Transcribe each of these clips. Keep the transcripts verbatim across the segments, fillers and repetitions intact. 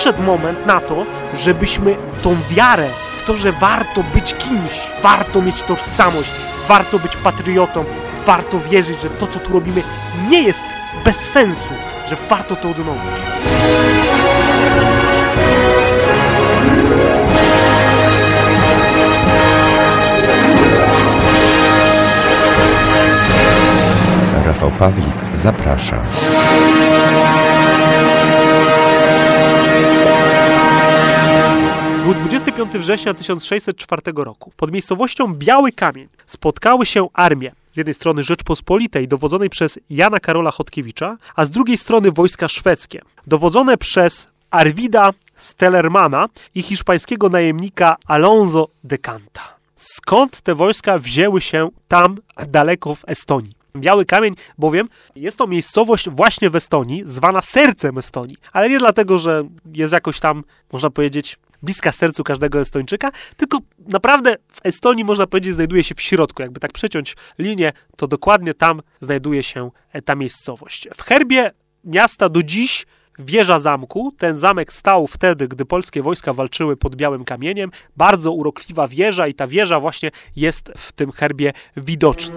przyszedł moment na to, żebyśmy tą wiarę w to, że warto być kimś, warto mieć tożsamość, warto być patriotą, warto wierzyć, że to, co tu robimy, nie jest bez sensu, że warto to odnowić. Rafał Pawlik zaprasza. Był dwudziestego piątego września tysiąc sześćset czwartego roku. Pod miejscowością Biały Kamień spotkały się armie, z jednej strony Rzeczpospolitej, dowodzonej przez Jana Karola Chodkiewicza, a z drugiej strony wojska szwedzkie, dowodzone przez Arwida Stellermana i hiszpańskiego najemnika Alonso de Canta. Skąd te wojska wzięły się tam daleko w Estonii? Biały Kamień bowiem jest to miejscowość właśnie w Estonii, zwana sercem Estonii, ale nie dlatego, że jest jakoś tam, można powiedzieć, bliska sercu każdego Estończyka, tylko naprawdę w Estonii, można powiedzieć, znajduje się w środku. Jakby tak przeciąć linię, to dokładnie tam znajduje się ta miejscowość. W herbie miasta do dziś wieża zamku. Ten zamek stał wtedy, gdy polskie wojska walczyły pod Białym Kamieniem. Bardzo urokliwa wieża i ta wieża właśnie jest w tym herbie widoczna.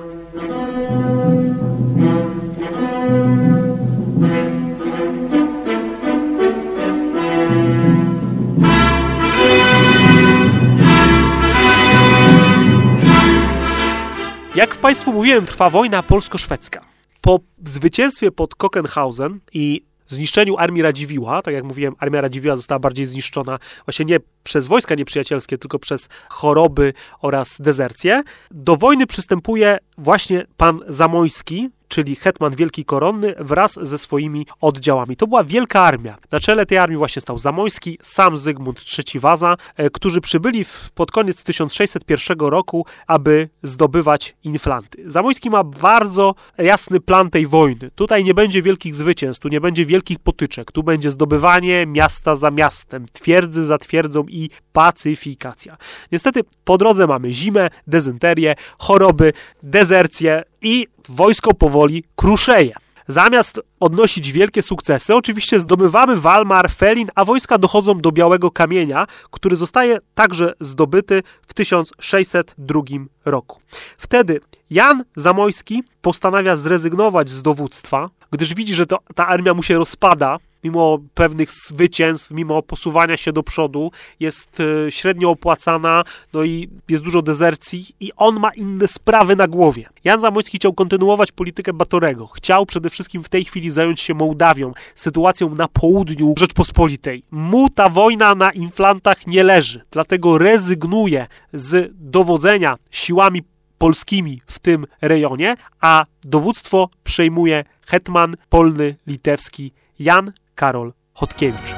Jak Państwu mówiłem, trwa wojna polsko-szwedzka. Po zwycięstwie pod Kockenhausen i zniszczeniu armii Radziwiłła, tak jak mówiłem, armia Radziwiłła została bardziej zniszczona właśnie nie przez wojska nieprzyjacielskie, tylko przez choroby oraz dezercję, do wojny przystępuje właśnie pan Zamoyski, czyli hetman Wielki Koronny, wraz ze swoimi oddziałami. To była wielka armia. Na czele tej armii właśnie stał Zamoyski, sam Zygmunt trzeci Waza, którzy przybyli w, pod koniec tysiąc sześćset pierwszego roku, aby zdobywać Inflanty. Zamoyski ma bardzo jasny plan tej wojny. Tutaj nie będzie wielkich zwycięstw, tu nie będzie wielkich potyczek, tu będzie zdobywanie miasta za miastem, twierdzy za twierdzą i pacyfikacja. Niestety po drodze mamy zimę, dezynterię, choroby, dezercję i wojsko powoli kruszeje. Zamiast odnosić wielkie sukcesy, oczywiście zdobywamy Walmar, Felin, a wojska dochodzą do Białego Kamienia, który zostaje także zdobyty w tysiąc sześćset drugim roku. Wtedy Jan Zamoyski postanawia zrezygnować z dowództwa, gdyż widzi, że to, ta armia mu się rozpada, mimo pewnych zwycięstw, mimo posuwania się do przodu, jest y, średnio opłacana, no i jest dużo dezercji i on ma inne sprawy na głowie. Jan Zamoyski chciał kontynuować politykę Batorego. Chciał przede wszystkim w tej chwili zająć się Mołdawią, sytuacją na południu Rzeczpospolitej. Mu ta wojna na Inflantach nie leży, dlatego rezygnuje z dowodzenia siłami polskimi w tym rejonie, a dowództwo przejmuje hetman polny litewski Jan Karol Chodkiewicz.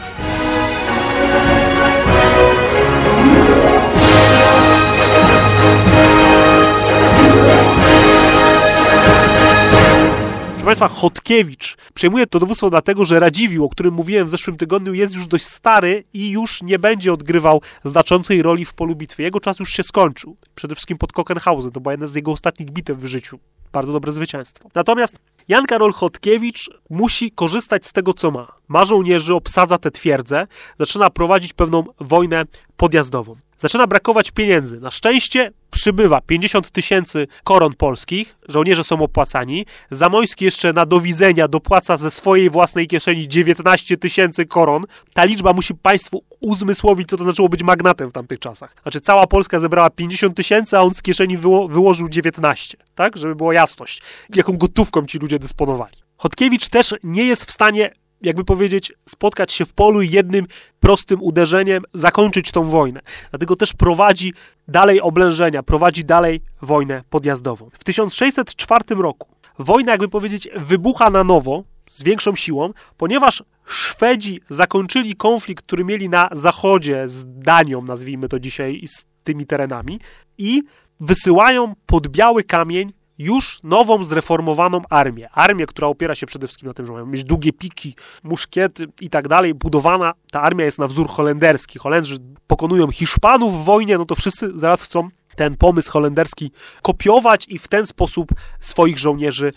Proszę Państwa, Chodkiewicz przejmuje to dowództwo dlatego, że Radziwiłł, o którym mówiłem w zeszłym tygodniu, jest już dość stary i już nie będzie odgrywał znaczącej roli w polu bitwy. Jego czas już się skończył. Przede wszystkim pod Kockenhausen. To była jedna z jego ostatnich bitew w życiu. Bardzo dobre zwycięstwo. Natomiast Jan Karol Chodkiewicz musi korzystać z tego, co ma. Ma żołnierzy, obsadza te twierdze, zaczyna prowadzić pewną wojnę podjazdową. Zaczyna brakować pieniędzy. Na szczęście przybywa pięćdziesiąt tysięcy koron polskich, żołnierze są opłacani. Zamoyski jeszcze na do widzenia dopłaca ze swojej własnej kieszeni dziewiętnaście tysięcy koron. Ta liczba musi Państwu uzmysłowić, co to znaczyło być magnatem w tamtych czasach. Znaczy cała Polska zebrała pięćdziesiąt tysięcy, a on z kieszeni wyło- wyłożył dziewiętnaście. Tak? Żeby była jasność. Jaką gotówką ci ludzie dysponowali. Chodkiewicz też nie jest w stanie, jakby powiedzieć, spotkać się w polu i jednym prostym uderzeniem zakończyć tą wojnę. Dlatego też prowadzi dalej oblężenia, prowadzi dalej wojnę podjazdową. W tysiąc sześćset czwartym roku wojna, jakby powiedzieć, wybucha na nowo, z większą siłą, ponieważ Szwedzi zakończyli konflikt, który mieli na zachodzie z Danią, nazwijmy to dzisiaj, i z tymi terenami, i wysyłają pod Biały Kamień już nową, zreformowaną armię. Armię, która opiera się przede wszystkim na tym, że mają mieć długie piki, muszkiety i tak dalej. Budowana ta armia jest na wzór holenderski. Holendrzy pokonują Hiszpanów w wojnie, no to wszyscy zaraz chcą ten pomysł holenderski kopiować i w ten sposób swoich żołnierzy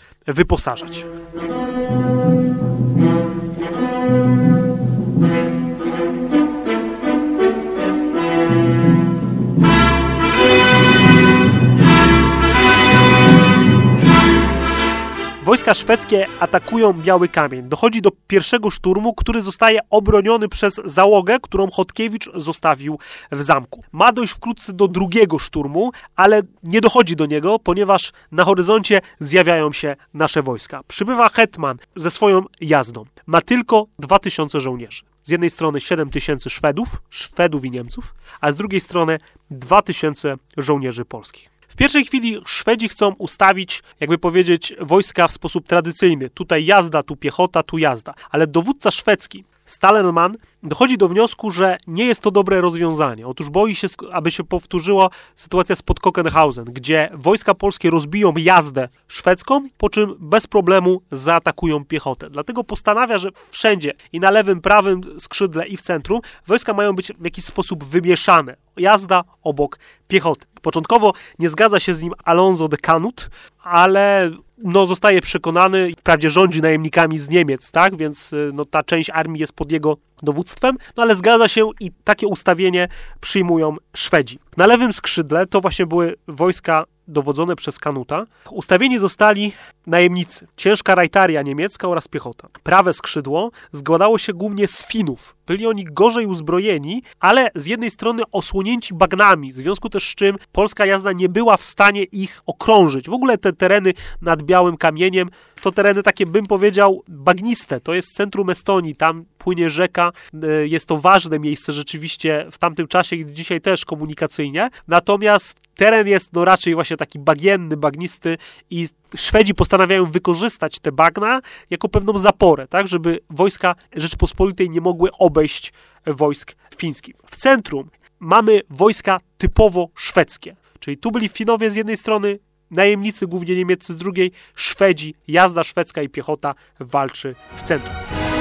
wyposażać. Wojska szwedzkie atakują Biały Kamień. Dochodzi do pierwszego szturmu, który zostaje obroniony przez załogę, którą Chodkiewicz zostawił w zamku. Ma dojść wkrótce do drugiego szturmu, ale nie dochodzi do niego, ponieważ na horyzoncie zjawiają się nasze wojska. Przybywa hetman ze swoją jazdą. Ma tylko dwa tysiące żołnierzy. Z jednej strony siedem tysięcy Szwedów, Szwedów i Niemców, a z drugiej strony dwa tysiące żołnierzy polskich. W pierwszej chwili Szwedzi chcą ustawić, jakby powiedzieć, wojska w sposób tradycyjny. Tutaj jazda, tu piechota, tu jazda. Ale dowódca szwedzki, Stallerman, dochodzi do wniosku, że nie jest to dobre rozwiązanie. Otóż boi się, aby się powtórzyła sytuacja spod Cockenhausen, gdzie wojska polskie rozbiją jazdę szwedzką, po czym bez problemu zaatakują piechotę. Dlatego postanawia, że wszędzie, i na lewym, prawym skrzydle, i w centrum, wojska mają być w jakiś sposób wymieszane. Jazda obok piechoty. Początkowo nie zgadza się z nim Alonso de Canut, ale no, zostaje przekonany i wprawdzie rządzi najemnikami z Niemiec, tak? Więc no, ta część armii jest pod jego dowództwem, no ale zgadza się i takie ustawienie przyjmują Szwedzi. Na lewym skrzydle to właśnie były wojska dowodzone przez Kanuta. Ustawieni zostali najemnicy, ciężka rajtaria niemiecka oraz piechota. Prawe skrzydło składało się głównie z Finów. Byli oni gorzej uzbrojeni, ale z jednej strony osłonięci bagnami, w związku też z czym polska jazda nie była w stanie ich okrążyć. W ogóle te tereny nad Białym Kamieniem to tereny takie, bym powiedział, bagniste. To jest centrum Estonii, tam płynie rzeka, jest to ważne miejsce rzeczywiście w tamtym czasie i dzisiaj też komunikacyjnie, natomiast teren jest no raczej właśnie taki bagienny, bagnisty i Szwedzi postanawiają wykorzystać te bagna jako pewną zaporę, tak, żeby wojska Rzeczypospolitej nie mogły obejść wojsk fińskich. W centrum mamy wojska typowo szwedzkie, czyli tu byli Finowie z jednej strony, najemnicy głównie niemieccy z drugiej, Szwedzi, jazda szwedzka i piechota walczy w centrum.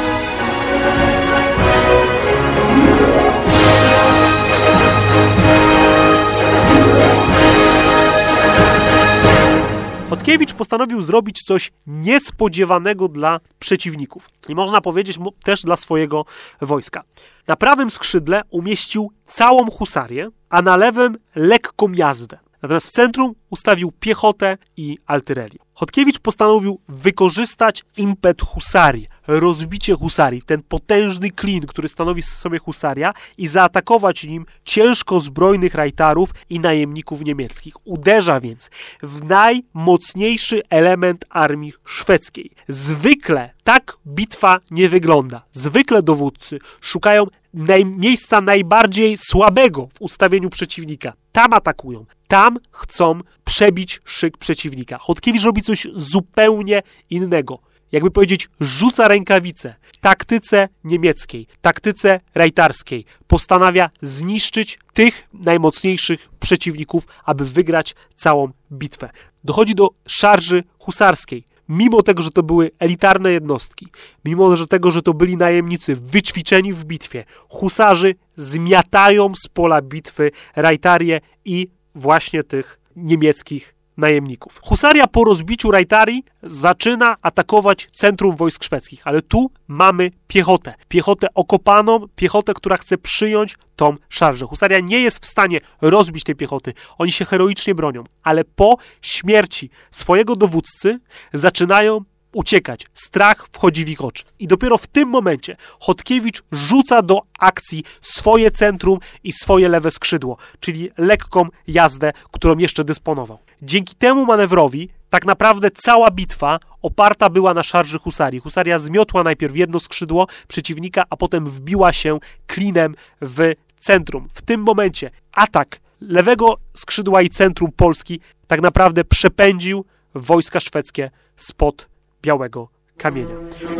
Chodkiewicz postanowił zrobić coś niespodziewanego dla przeciwników i można powiedzieć też dla swojego wojska. Na prawym skrzydle umieścił całą husarię, a na lewym lekką jazdę. Natomiast w centrum ustawił piechotę i artylerię. Chodkiewicz postanowił wykorzystać impet husarii, rozbicie husarii, ten potężny klin, który stanowi sobie husaria i zaatakować nim ciężko zbrojnych rajtarów i najemników niemieckich. Uderza więc w najmocniejszy element armii szwedzkiej. Zwykle tak bitwa nie wygląda. Zwykle dowódcy szukają naj- miejsca najbardziej słabego w ustawieniu przeciwnika. Tam atakują. Tam chcą przebić szyk przeciwnika. Chodkiewicz robi coś zupełnie innego. Jakby powiedzieć, rzuca rękawice taktyce niemieckiej, taktyce rajtarskiej. Postanawia zniszczyć tych najmocniejszych przeciwników, aby wygrać całą bitwę. Dochodzi do szarży husarskiej. Mimo tego, że to były elitarne jednostki, mimo że tego, że to byli najemnicy wyćwiczeni w bitwie, husarzy zmiatają z pola bitwy rajtarię i właśnie tych niemieckich najemników. Husaria po rozbiciu rajtarii zaczyna atakować centrum wojsk szwedzkich, ale tu mamy piechotę. Piechotę okopaną, piechotę, która chce przyjąć tą szarżę. Husaria nie jest w stanie rozbić tej piechoty. Oni się heroicznie bronią, ale po śmierci swojego dowódcy zaczynają uciekać. Strach wchodzi w ich oczy. I dopiero w tym momencie Chodkiewicz rzuca do akcji swoje centrum i swoje lewe skrzydło, czyli lekką jazdę, którą jeszcze dysponował. Dzięki temu manewrowi tak naprawdę cała bitwa oparta była na szarży husarii. Husaria zmiotła najpierw jedno skrzydło przeciwnika, a potem wbiła się klinem w centrum. W tym momencie atak lewego skrzydła i centrum Polski tak naprawdę przepędził wojska szwedzkie spod Białego Kamienia.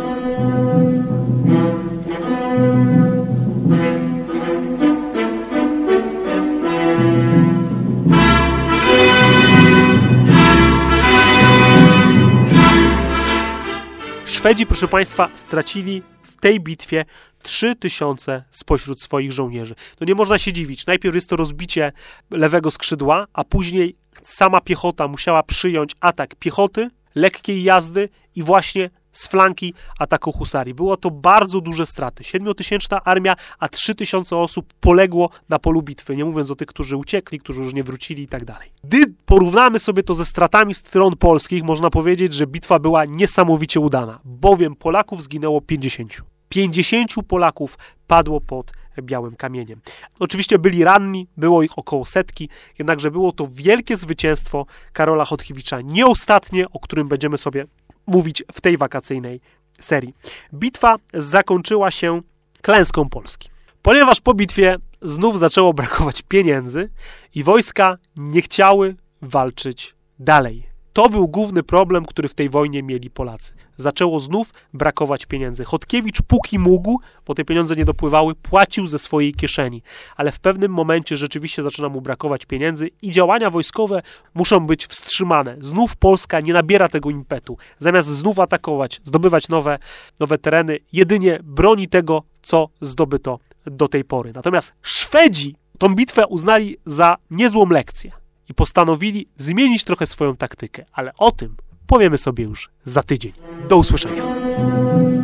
Szwedzi, proszę Państwa, stracili w tej bitwie trzy tysiące spośród swoich żołnierzy. To nie można się dziwić. Najpierw jest to rozbicie lewego skrzydła, a później sama piechota musiała przyjąć atak piechoty, lekkiej jazdy i właśnie z flanki ataku husarii. Było to bardzo duże straty. siedmiotysięczna armia, a trzy tysiące osób poległo na polu bitwy, nie mówiąc o tych, którzy uciekli, którzy już nie wrócili i tak dalej. Gdy porównamy sobie to ze stratami stron polskich, można powiedzieć, że bitwa była niesamowicie udana, bowiem Polaków zginęło pięćdziesięciu. pięćdziesięciu Polaków padło pod Białym Kamieniem. Oczywiście byli ranni, było ich około setki, jednakże było to wielkie zwycięstwo Karola Chodkiewicza, nie ostatnie, o którym będziemy sobie mówić w tej wakacyjnej serii. Bitwa zakończyła się klęską Polski, ponieważ po bitwie znów zaczęło brakować pieniędzy i wojska nie chciały walczyć dalej. To był główny problem, który w tej wojnie mieli Polacy. Zaczęło znów brakować pieniędzy. Chodkiewicz póki mógł, bo te pieniądze nie dopływały, płacił ze swojej kieszeni. Ale w pewnym momencie rzeczywiście zaczyna mu brakować pieniędzy i działania wojskowe muszą być wstrzymane. Znów Polska nie nabiera tego impetu. Zamiast znów atakować, zdobywać nowe, nowe tereny, jedynie broni tego, co zdobyto do tej pory. Natomiast Szwedzi tą bitwę uznali za niezłą lekcję i postanowili zmienić trochę swoją taktykę, ale o tym powiemy sobie już za tydzień. Do usłyszenia.